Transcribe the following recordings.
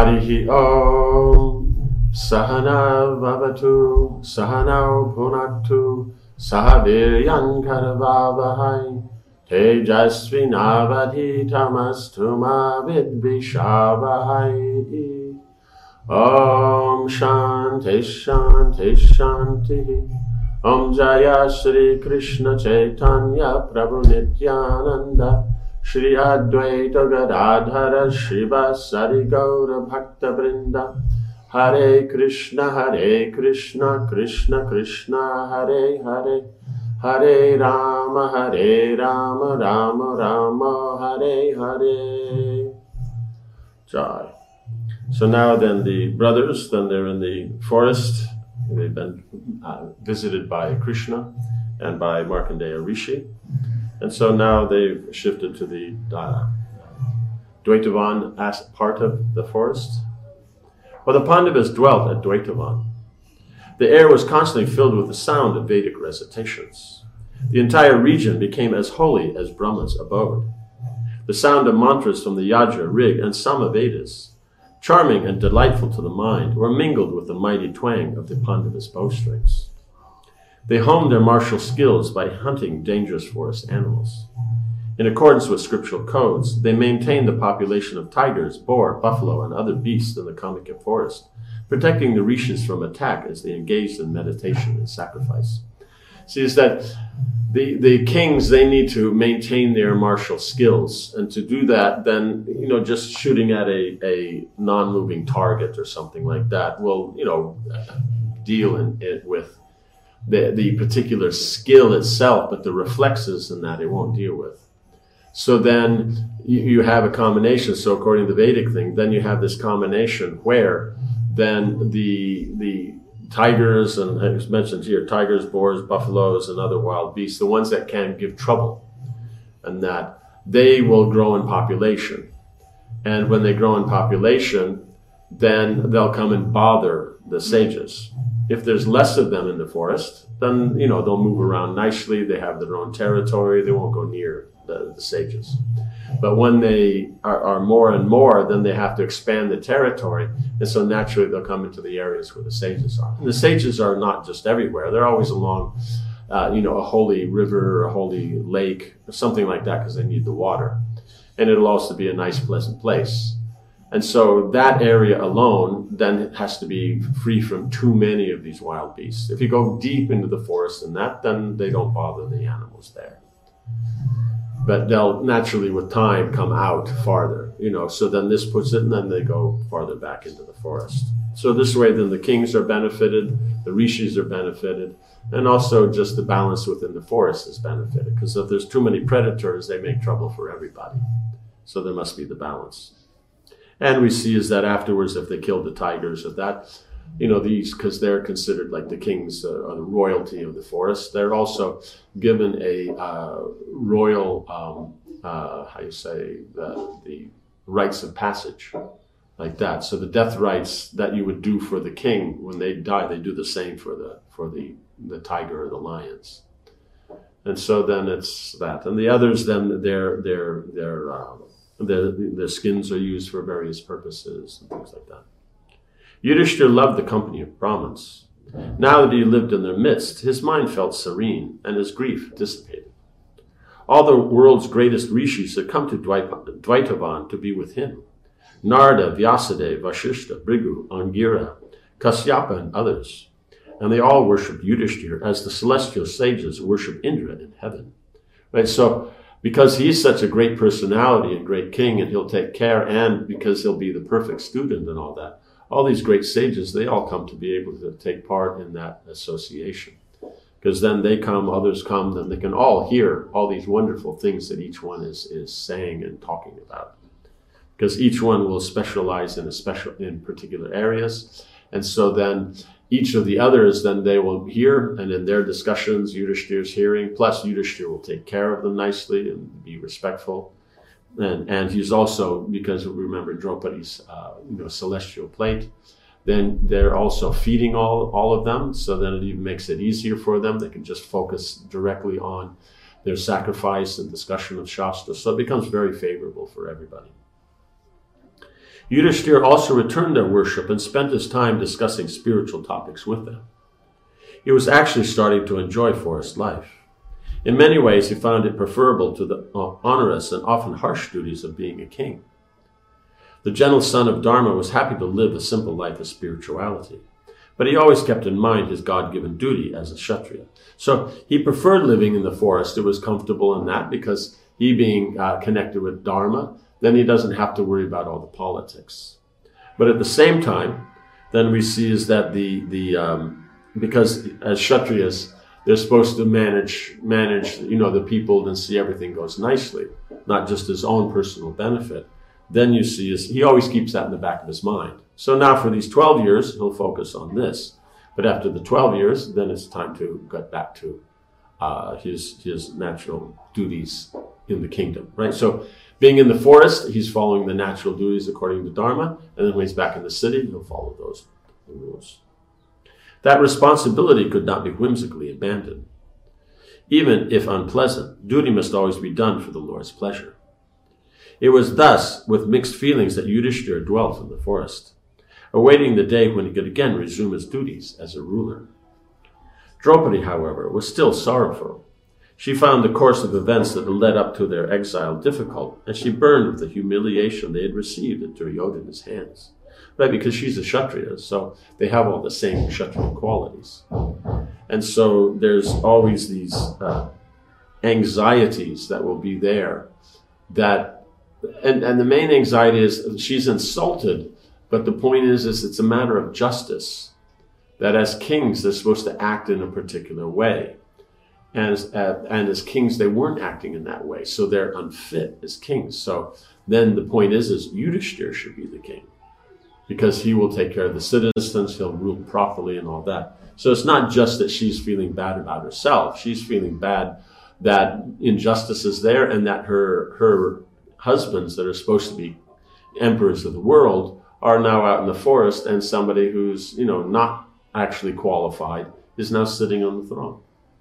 Harihi Om. Sahana Vavatu, Sahanau Bhunaktu, Sahaviryan Karavavahai, Tejasvinavadhitamastu ma vidvishavahai. Om Shanti Shanti Shanti. Om Jaya Shri Krishna Chaitanya Prabhu Nityananda, Shri Advaita Gadadhara Shivasari Gaura Bhakta Vrinda. Hare Krishna, Krishna Krishna, Hare Hare, Hare Rama, Rama Rama, Hare Hare. Jai. So now then the brothers, then they're in the forest. They've been visited by Krishna and by Markandeya Rishi. And so now they've shifted to the Dvaitavan part of the forest. Well, the Pandavas dwelt at Dvaitavan. The air was constantly filled with the sound of Vedic recitations. The entire region became as holy as Brahma's abode. The sound of mantras from the Yajna, Rig, and Sama Vedas, charming and delightful to the mind, were mingled with the mighty twang of the Pandavas' bowstrings. They honed their martial skills by hunting dangerous forest animals. In accordance with scriptural codes, they maintained the population of tigers, boar, buffalo, and other beasts in the Kamika forest, protecting the rishis from attack as they engaged in meditation and sacrifice. See, is that the kings, they need to maintain their martial skills, and to do that, then, just shooting at a non-moving target or something like that will, deal in it with the particular skill itself, but the reflexes in that it won't deal with. So then you have a combination. So according to the Vedic thing, then you have this combination where then the tigers, and as mentioned here, tigers, boars, buffaloes, and other wild beasts, the ones that can give trouble, and that they will grow in population. And when they grow in population, then they'll come and bother the sages. If there's less of them in the forest, then, they'll move around nicely. They have their own territory. They won't go near the sages. But when they are more and more, then they have to expand the territory. And so naturally they'll come into the areas where the sages are. And the sages are not just everywhere. They're always along, a holy river or a holy lake or something like that, because they need the water. And it'll also be a nice, pleasant place. And so that area alone then has to be free from too many of these wild beasts. If you go deep into the forest and then they don't bother the animals there. But they'll naturally, with time, come out farther, so then this puts it, and then they go farther back into the forest. So this way, then the kings are benefited, the rishis are benefited, and also just the balance within the forest is benefited. Because if there's too many predators, they make trouble for everybody. So there must be the balance. And we see is that afterwards, if they kill the tigers, these, because they're considered like the kings or the royalty of the forest, they're also given a royal, the rites of passage, like that. So the death rites that you would do for the king when they die, they do the same for the tiger or the lions. And so then it's that. And the others, then their skins are used for various purposes and things like that. Yudhishthira loved the company of Brahmins. Now that he lived in their midst, his mind felt serene and his grief dissipated. All the world's greatest rishis had come to Dvaitavan to be with him. Narada, Vyasadeva, Vasishtha, Bhrigu, Angira, Kasyapa, and others. And they all worshipped Yudhishthira as the celestial sages worship Indra in heaven. Right? So, because he's such a great personality and great king, and he'll take care, and because he'll be the perfect student and all that, all these great sages, they all come to be able to take part in that association. Because then they come, others come, then they can all hear all these wonderful things that each one is saying and talking about. Because each one will specialize in particular areas. And so then each of the others, then they will hear, and in their discussions, Yudhishthira's hearing, plus Yudhishthira will take care of them nicely and be respectful. And he's also, because remember Draupadi's celestial plate, then they're also feeding all of them, so then it even makes it easier for them. They can just focus directly on their sacrifice and discussion of Shastra, so it becomes very favorable for everybody. Yudhishthira also returned their worship and spent his time discussing spiritual topics with them. He was actually starting to enjoy forest life. In many ways, he found it preferable to the onerous and often harsh duties of being a king. The gentle son of Dharma was happy to live a simple life of spirituality, but he always kept in mind his God-given duty as a Kshatriya. So he preferred living in the forest. It was comfortable in that because he being connected with Dharma, then he doesn't have to worry about all the politics. But at the same time, then we see is that because as Kshatriyas, they're supposed to manage, the people and see everything goes nicely, not just his own personal benefit. Then you see he always keeps that in the back of his mind. So now for these 12 years, he'll focus on this. But after the 12 years, then it's time to get back to his natural duties in the kingdom, right? So being in the forest, he's following the natural duties according to Dharma. And then when he's back in the city, he'll follow those rules. That responsibility could not be whimsically abandoned. Even if unpleasant, duty must always be done for the Lord's pleasure. It was thus with mixed feelings that Yudhishthira dwelt in the forest, awaiting the day when he could again resume his duties as a ruler. Draupadi, however, was still sorrowful. She found the course of events that had led up to their exile difficult, and she burned with the humiliation they had received at Duryodhana's hands. Right, because she's a Kshatriya, so they have all the same Kshatriya qualities. And so there's always these anxieties that will be there. And the main anxiety is she's insulted, but the point is it's a matter of justice. That as kings, they're supposed to act in a particular way. And as kings, they weren't acting in that way, so they're unfit as kings. So then the point is Yudhishthira should be the king, because he will take care of the citizens, he'll rule properly and all that. So it's not just that she's feeling bad about herself. She's feeling bad that injustice is there and that her husbands that are supposed to be emperors of the world are now out in the forest, and somebody who's, not actually qualified is now sitting on the throne.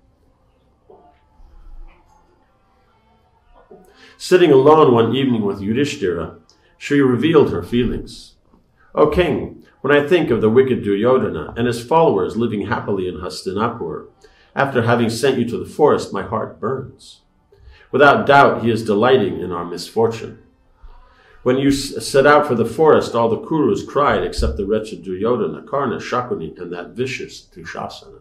Sitting alone one evening with Yudhishthira, she revealed her feelings. "O king, when I think of the wicked Duryodhana and his followers living happily in Hastinapur, after having sent you to the forest, my heart burns. Without doubt, he is delighting in our misfortune. When you set out for the forest, all the Kurus cried except the wretched Duryodhana, Karna, Shakuni, and that vicious Dushasana."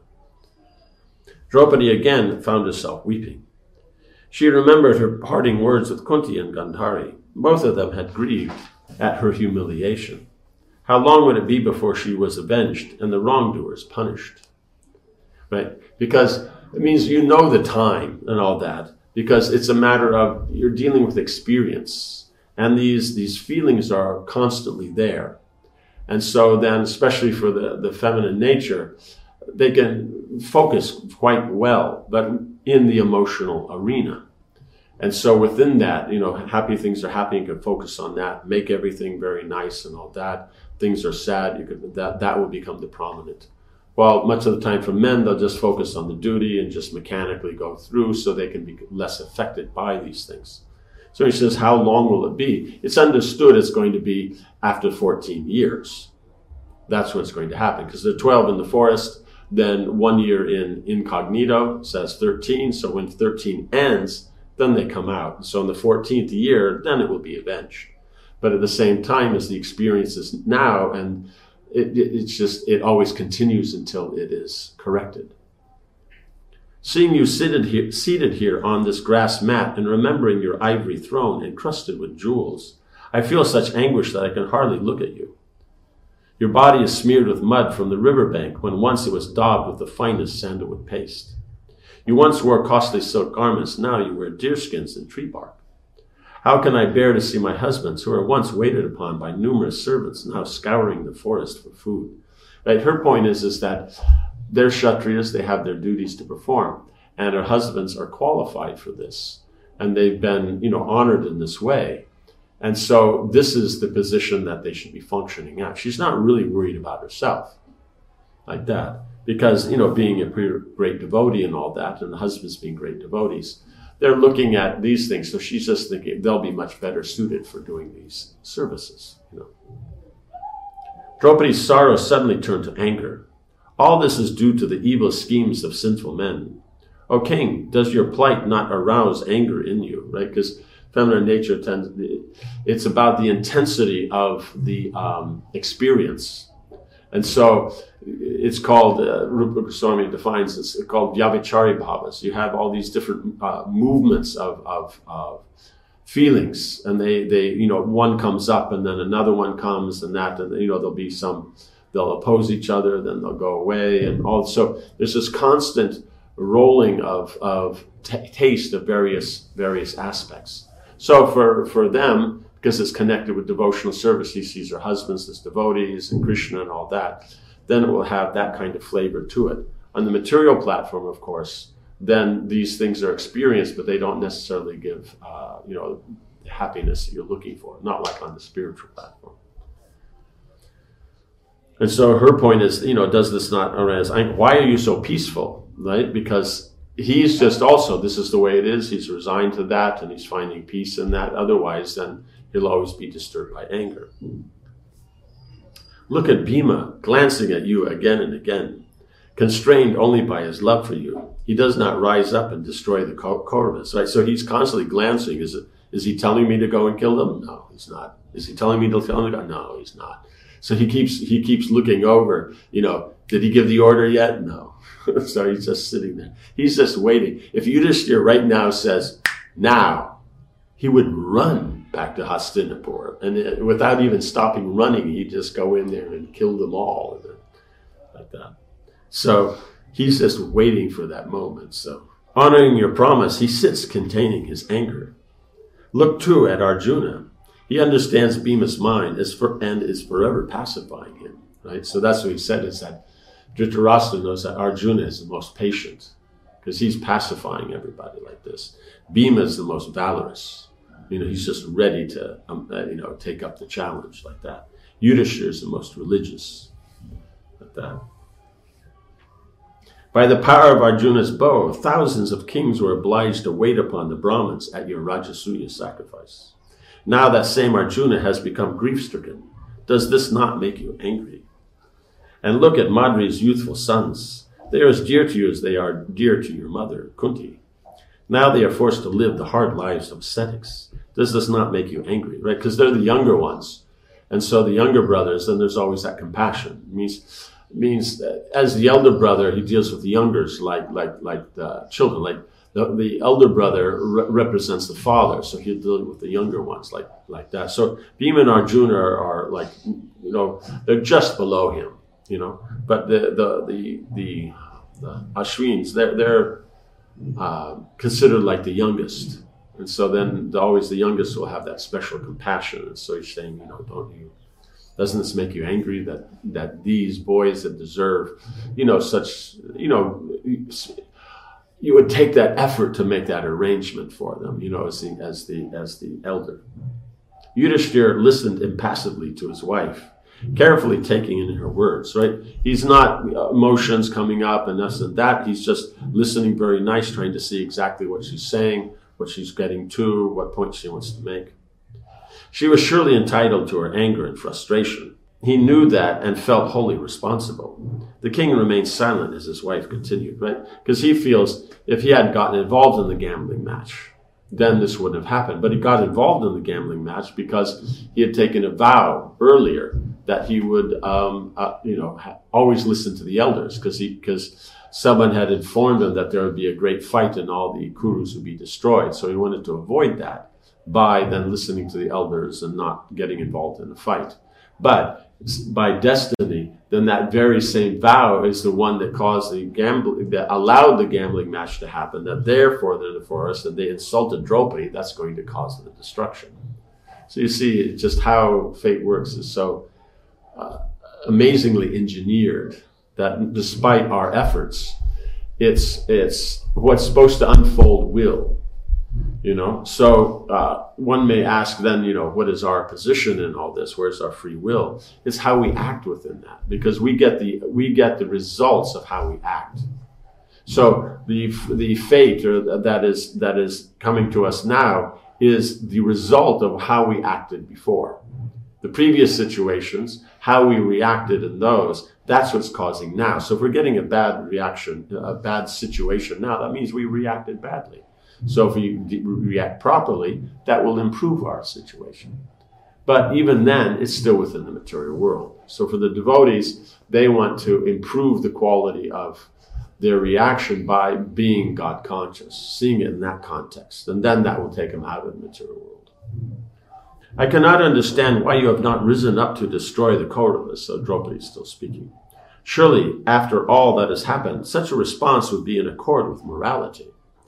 Draupadi again found herself weeping. She remembered her parting words with Kunti and Gandhari. Both of them had grieved at her humiliation. How long would it be before she was avenged and the wrongdoers punished? Right? Because it means the time and all that, because it's a matter of you're dealing with experience, and these feelings are constantly there. And so then, especially for the feminine nature, they can focus quite well, but in the emotional arena. And so within that, happy things are happening, you can focus on that, make everything very nice and all that. Things are sad, that will become the prominent. While much of the time for men, they'll just focus on the duty and just mechanically go through so they can be less affected by these things. So he says, how long will it be? It's understood it's going to be after 14 years. That's what's going to happen, because they're 12 in the forest, then 1 year in incognito, says 13. So when 13 ends, then they come out. So in the 14th year, then it will be avenged. But at the same time as the experience is now, and it always continues until it is corrected. Seeing you seated here on this grass mat and remembering your ivory throne encrusted with jewels, I feel such anguish that I can hardly look at you. Your body is smeared with mud from the riverbank when once it was daubed with the finest sandalwood paste. You once wore costly silk garments, now you wear deerskins and tree bark. How can I bear to see my husbands, who were once waited upon by numerous servants, now scouring the forest for food? Right? Her point is that they're Kshatriyas, they have their duties to perform, and her husbands are qualified for this, and they've been, honored in this way. And so this is the position that they should be functioning at. She's not really worried about herself like that, because, being a great devotee and all that, and the husbands being great devotees, they're looking at these things. So she's just thinking they'll be much better suited for doing these services. You know. Draupadi's sorrow suddenly turned to anger. All this is due to the evil schemes of sinful men. O king, does your plight not arouse anger in you? Right? Because feminine nature it's about the intensity of the experience. And so it's called, Rupa Goswami defines it's called Vyavichari bhavas. You have all these different movements of feelings, and they one comes up and then another one comes, and there'll be they'll oppose each other, then they'll go away, and all. So there's this constant rolling of taste of various aspects. So for them, because it's connected with devotional service, he sees her husbands as devotees and Krishna and all that, then it will have that kind of flavor to it. On the material platform, of course, then these things are experienced, but they don't necessarily give happiness that you're looking for, not like on the spiritual platform. And so her point is, does this not arouse anger? Why are you so peaceful, right? Because he's just also, this is the way it is. He's resigned to that, and he's finding peace in that. Otherwise, then he'll always be disturbed by anger. Look at Bhima glancing at you again and again, constrained only by his love for you. He does not rise up and destroy the Kauravas, right? So he's constantly glancing. Is he telling me to go and kill them? No, he's not. Is he telling me to kill them? No, he's not. So he keeps looking over, did he give the order yet? No. So he's just sitting there. He's just waiting. If Yudhishthira right now says, now, he would run back to Hastinapur. And without even stopping running, he'd just go in there and kill them all. Like that. So he's just waiting for that moment. So honoring your promise, he sits containing his anger. Look too at Arjuna. He understands Bhima's mind and is forever pacifying him. Right? So that's what he said, is that Dhritarashtra knows that Arjuna is the most patient because he's pacifying everybody like this. Bhima is the most valorous. He's just ready to, take up the challenge like that. Yudhishthira is the most religious like that. By the power of Arjuna's bow, thousands of kings were obliged to wait upon the Brahmins at your Rajasuya sacrifice. Now that same Arjuna has become grief-stricken. Does this not make you angry? And look at Madri's youthful sons. They are as dear to you as they are dear to your mother, Kunti. Now they are forced to live the hard lives of ascetics. Does this not make you angry? Right? Because they're the younger ones. And so the younger brothers, then there's always that compassion. It means that as the elder brother, he deals with the youngers like the children. Like the elder brother represents the father, so he'll deal with the younger ones like that. So Bhima and Arjuna are like, they're just below him, But the Ashwins, they're considered like the youngest. And so then always the youngest will have that special compassion. And so he's saying, doesn't this make you angry that these boys that deserve, such, you would take that effort to make that arrangement for them, as the elder. Yudhishthira listened impassively to his wife, carefully taking in her words, right? He's not emotions coming up and this and that. He's just listening very nice, trying to see exactly what she's saying, what she's getting to, what point she wants to make. She was surely entitled to her anger and frustration. He knew that and felt wholly responsible. The king remained silent as his wife continued, right? Because he feels if he had gotten involved in the gambling match, then this wouldn't have happened. But he got involved in the gambling match because he had taken a vow earlier that he would, always listen to the elders, because someone had informed him that there would be a great fight and all the Kurus would be destroyed. So he wanted to avoid that by then listening to the elders and not getting involved in a fight. But by destiny, then that very same vow is the one that caused that allowed the gambling match to happen, that therefore they're in the forest and they insulted Draupadi, that's going to cause the destruction. So you see just how fate works is so amazingly engineered that despite our efforts, it's what's supposed to unfold will. So one may ask then, what is our position in all this? Where's our free will? It's how we act within that, because we get the results of how we act. So the fate that is coming to us now is the result of how we acted before. The previous situations, how we reacted in those, that's what's causing now. So if we're getting a bad reaction, a bad situation now, that means we reacted badly. So if we react properly, that will improve our situation. But even then, it's still within the material world. So for the devotees, they want to improve the quality of their reaction by being God conscious, seeing it in that context. And then that will take them out of the material world. I cannot understand why you have not risen up to destroy the Kauravas. So Draupadi is still speaking. Surely, after all that has happened, such a response would be in accord with morality.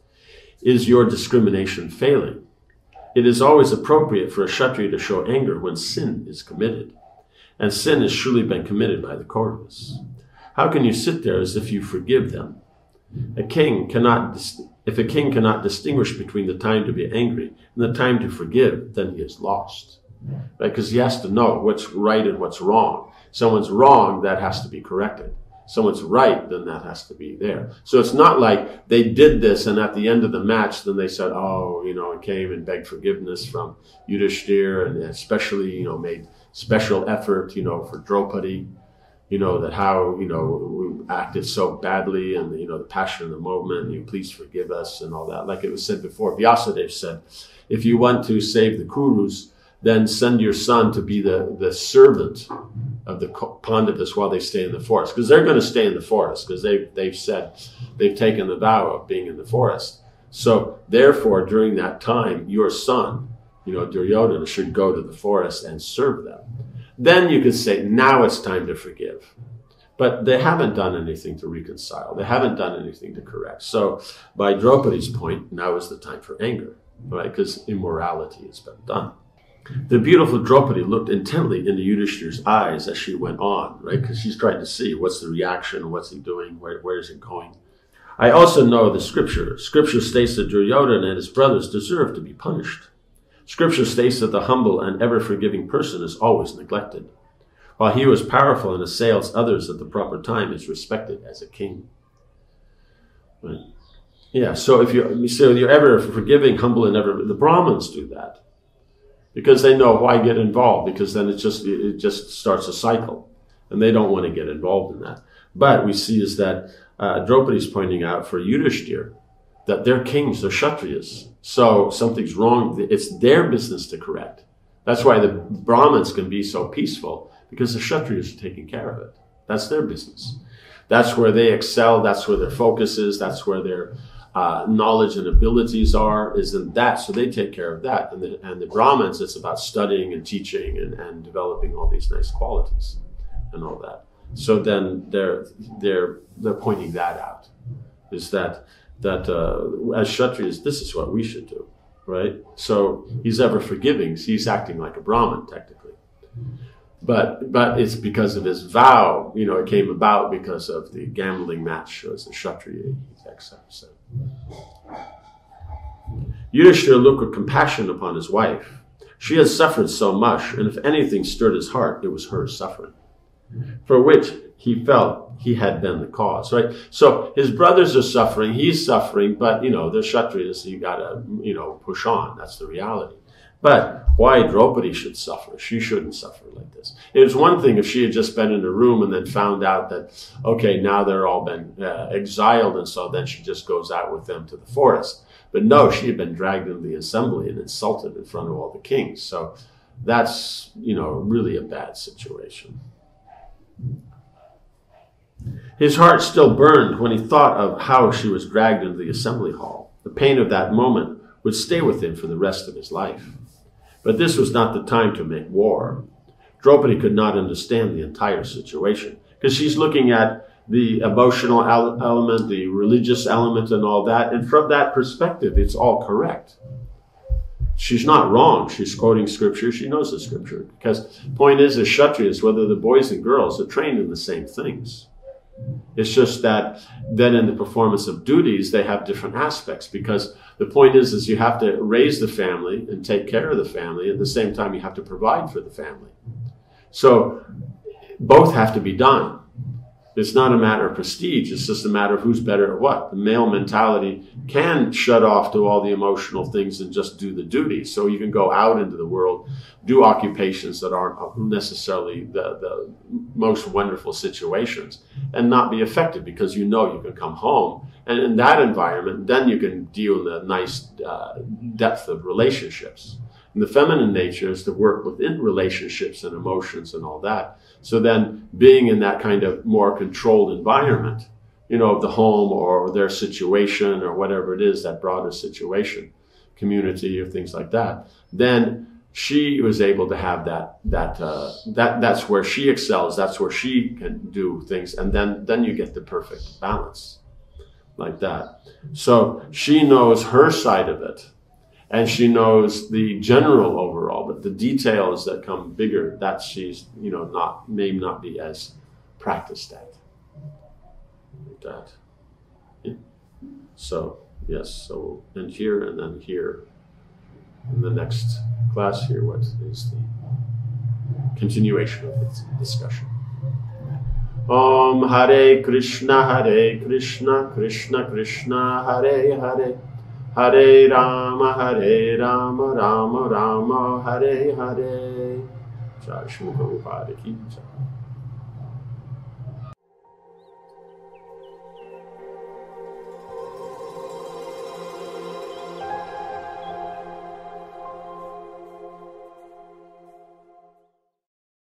Is your discrimination failing? It is always appropriate for a Kshatriya to show anger when sin is committed. And sin has surely been committed by the Kauravas. How can you sit there as if you forgive them? If a king cannot distinguish between the time to be angry and the time to forgive, then he is lost. Right? Because he has to know what's right and what's wrong. Someone's wrong, that has to be corrected. Someone's right, then that has to be there. So it's not like they did this and at the end of the match, then they said, and came and begged forgiveness from Yudhishthir and especially, made special effort, for Draupadi, that how, we acted so badly and, the passion of the moment, please forgive us and all that. Like it was said before, Vyasadeva said, if you want to save the Kurus, then send your son to be the servant of the Pandavas while they stay in the forest. Because they're going to stay in the forest because they've said, they've taken the vow of being in the forest. So therefore, during that time, your son, Duryodhana, should go to the forest and serve them. Then you could say, now it's time to forgive. But they haven't done anything to reconcile. They haven't done anything to correct. So by Draupadi's point, now is the time for anger, right? Because immorality has been done. The beautiful Draupadi looked intently into Yudhishthir's eyes as she went on, right? Because she's trying to see what's the reaction, what's he doing, where is it going. I also know the scripture. Scripture states that Duryodhana and his brothers deserve to be punished. Scripture states that the humble and ever-forgiving person is always neglected, while he who is powerful and assails others at the proper time is respected as a king. Right? Yeah, so if you're ever forgiving, humble, and ever, the Brahmins do that. Because they know why get involved, because then it just starts a cycle, and they don't want to get involved in that. But we see is that Draupadi is pointing out for Yudhishthir that they're kings, they're Kshatriyas. So something's wrong, it's their business to correct. That's why the Brahmins can be so peaceful, because the Kshatriyas are taking care of it. That's their business. That's where they excel, that's where their focus is, that's where their knowledge and abilities is in that, so they take care of that. And the Brahmins, it's about studying and teaching and developing all these nice qualities and all that. So then they're pointing that out, is that as Kshatriyas, this is what we should do, right? So he's ever forgiving, so he's acting like a Brahmin technically. But it's because of his vow, it came about because of the gambling match as a Kshatriya, etc. Yudhishthira looked with compassion upon his wife. She had suffered so much, and if anything stirred his heart, it was her suffering, for which he felt he had been the cause, right? So his brothers are suffering, he's suffering, but, they're Kshatriyas, so you gotta, push on. That's the reality. But why Draupadi should suffer? She shouldn't suffer like this. It was one thing if she had just been in a room and then found out that, okay, now they're all been exiled, and so then she just goes out with them to the forest. But no, she had been dragged into the assembly and insulted in front of all the kings. So that's, really a bad situation. His heart still burned when he thought of how she was dragged into the assembly hall. The pain of that moment would stay with him for the rest of his life. But this was not the time to make war. Draupadi could not understand the entire situation because she's looking at the emotional element, the religious element and all that. And from that perspective, it's all correct. She's not wrong. She's quoting scripture. She knows the scripture. Because the point is, as Kshatriyas, whether the boys and girls are trained in the same things. It's just that then in the performance of duties, they have different aspects, because the point is you have to raise the family and take care of the family. At the same time, you have to provide for the family. So both have to be done. It's not a matter of prestige. It's just a matter of who's better at what. The male mentality can shut off to all the emotional things and just do the duty. So you can go out into the world, do occupations that aren't necessarily the most wonderful situations and not be affected because you know you can come home. And in that environment, then you can deal in the nice depth of relationships. And the feminine nature is to work within relationships and emotions and all that. So then being in that kind of more controlled environment, of the home or their situation or whatever it is, that broader situation, community or things like that, then she was able to have that's where she excels. That's where she can do things. And then you get the perfect balance like that. So she knows her side of it. And she knows the general overall, but the details that come bigger, that she's, may not be as practiced at. Like that. Yeah. So, yes, so we'll end here and then here. In the next class here, what is the continuation of the discussion? Om Hare Krishna, Krishna Krishna, Hare Hare. Hare Rama, Rama Rama, Hare Hare. Jai Shri Prabhupada ki jai.